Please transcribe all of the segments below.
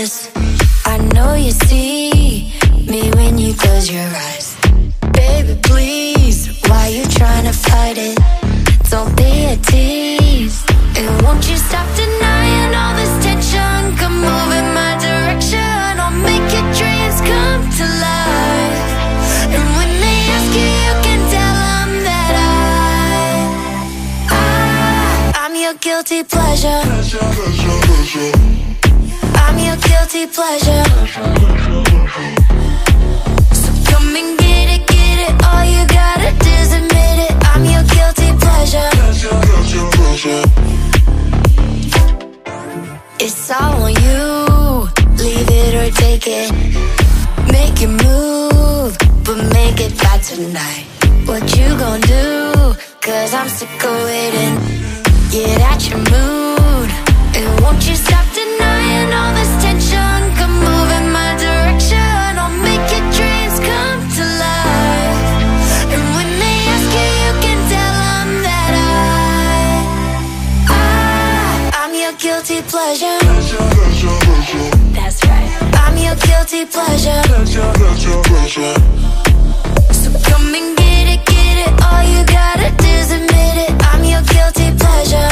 this. I know you see me when you close your eyes. Baby, please, why you trying to fight it? Don't be a tease. And won't you stop denying all this tension? Come move in my direction. I'll make your dreams come to life. And when they ask you, you can tell them that I'm your guilty pleasure. I'm your guilty pleasure. So come and get it, all you gotta do is admit it. I'm your guilty pleasure. It's all on you, leave it or take it. Make it move, but make it by tonight. What you gon' do? Cause I'm sick of waiting. Get at your mood, and won't you stop denying all this tension? Come move in my direction. I'll make your dreams come to life. And when they ask you, you can tell them that I'm your guilty pleasure. That's right, I'm your guilty pleasure. So come and get it, all you gotta do is admit it. I'm your guilty pleasure.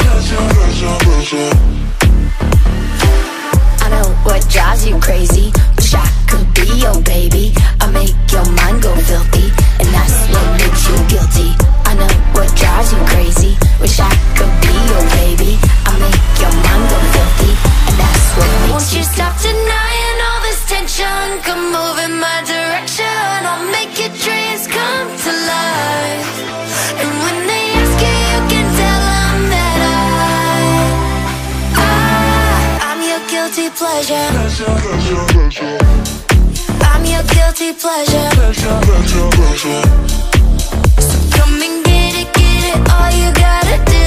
I know what drives you crazy. Wish I could be your baby. I make your mind go filthy, and that's what makes you guilty. I know what drives you crazy. Wish I could be your baby. I make your mind go filthy, and that's what makes you. Won't you stop denying all this tension? Come move in my direction. I'll make your dreams come to life. And when they ask you, you can tell them that I'm your guilty pleasure. I'm your guilty pleasure. So come and get it, all you gotta do